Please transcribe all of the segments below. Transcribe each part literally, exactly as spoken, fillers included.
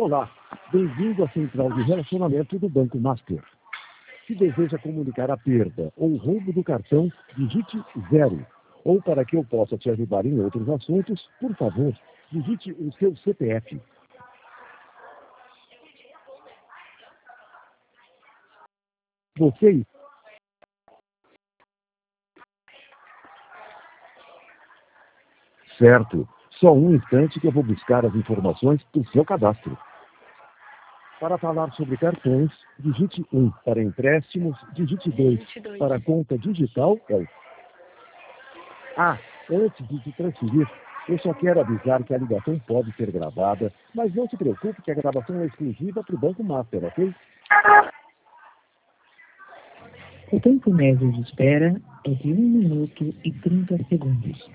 Olá, bem-vindo à Central de Relacionamento do Banco Master. Se deseja comunicar a perda ou roubo do cartão, digite zero. Ou para que eu possa te ajudar em outros assuntos, por favor, digite o seu C P F. Você... Certo. Só um instante que eu vou buscar as informações do seu cadastro. Para falar sobre cartões, digite um. Para empréstimos, digite dois. Para conta digital, é o... Ah, antes de te transferir, eu só quero avisar que a ligação pode ser gravada, mas não se preocupe que a gravação é exclusiva para o Banco Master, ok? O tempo médio de espera é de um minuto e trinta segundos.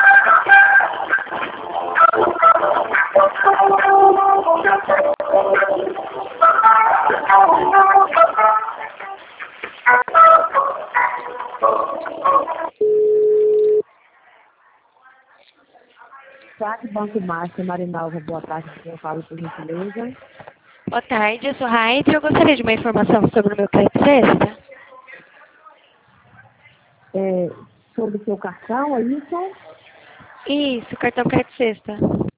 Sabe, Banco Master, Marinalva, boa tarde, eu falo por gentileza. Boa tarde, eu sou Raide. Eu gostaria de uma informação sobre o meu crédito extra. É, sobre o seu cartão, é isso? Isso, cartão crédito sexta.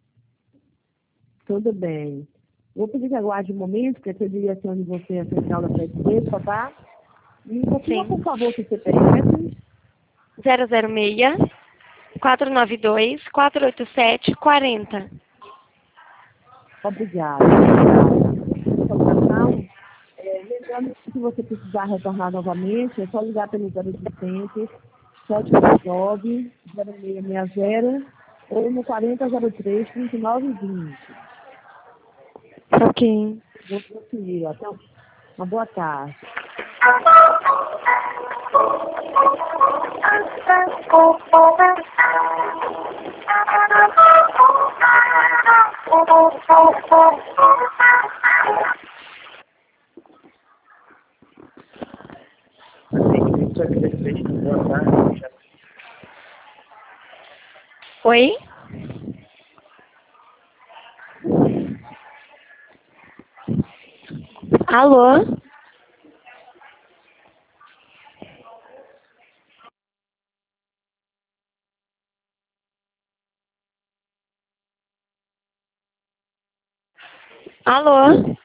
Tudo bem. Vou pedir que aguarde um momento, porque eu direcione você à central da Crédito, tá? E confirma, por favor, seu C P F. zero zero seis, quatro nove dois, quatro oito sete, quatro zero. Obrigada. Obrigada. Seu cartão, é, lembrando que se você precisar retornar novamente, é só ligar pelo zero oitocentos, sete dois nove, zero seis seis zero ou no quarenta zero três, trinta e nove vinte. Ok. Vou transferir. Até uma boa tarde. Oi? Alô? Alô?